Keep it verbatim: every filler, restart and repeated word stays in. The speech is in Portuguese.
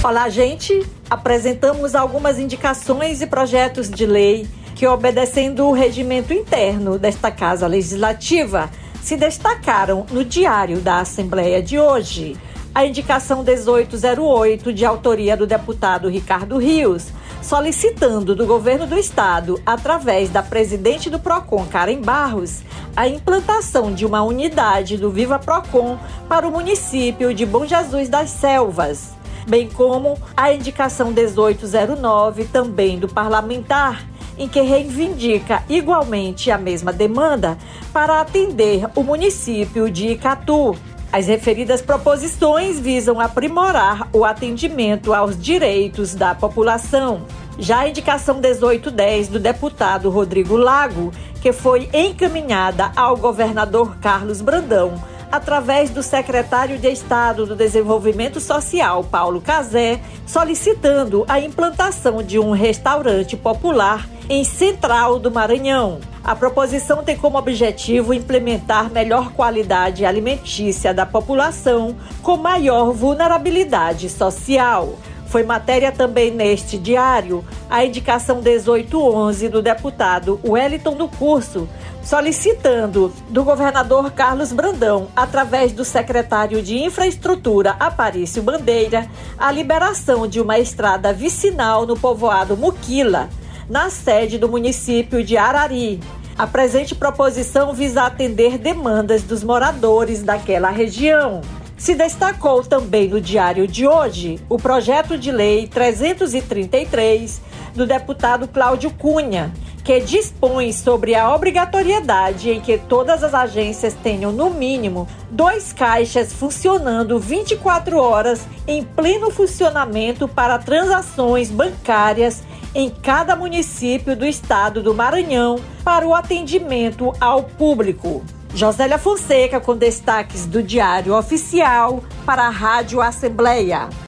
Olá, gente! Apresentamos algumas indicações e projetos de lei que, obedecendo o regimento interno desta Casa Legislativa, se destacaram no Diário da Assembleia de hoje. A indicação dezoito zero oito, de autoria do deputado Ricardo Rios, solicitando do governo do estado, através da presidente do Procon, Karen Barros, a implantação de uma unidade do Viva Procon para o município de Bom Jesus das Selvas, bem como a indicação dezoito zero nove, também do parlamentar, em que reivindica igualmente a mesma demanda para atender o município de Icatu. As referidas proposições visam aprimorar o atendimento aos direitos da população. Já a indicação dezoito dez, do deputado Rodrigo Lago, que foi encaminhada ao governador Carlos Brandão, através do secretário de Estado do Desenvolvimento Social, Paulo Cazé, solicitando a implantação de um restaurante popular em Central do Maranhão. A proposição tem como objetivo implementar melhor qualidade alimentícia da população com maior vulnerabilidade social. Foi matéria também neste diário a indicação dezoito onze, do deputado Wellington do Curso, solicitando do governador Carlos Brandão, através do secretário de Infraestrutura Aparício Bandeira, a liberação de uma estrada vicinal no povoado Muquila, na sede do município de Arari. A presente proposição visa atender demandas dos moradores daquela região. Se destacou também no diário de hoje o projeto de lei trezentos e trinta e três, do deputado Cláudio Cunha, que dispõe sobre a obrigatoriedade em que todas as agências tenham, no mínimo, dois caixas funcionando vinte e quatro horas em pleno funcionamento para transações bancárias em cada município do estado do Maranhão para o atendimento ao público. Josélia Fonseca, com destaques do Diário Oficial para a Rádio Assembleia.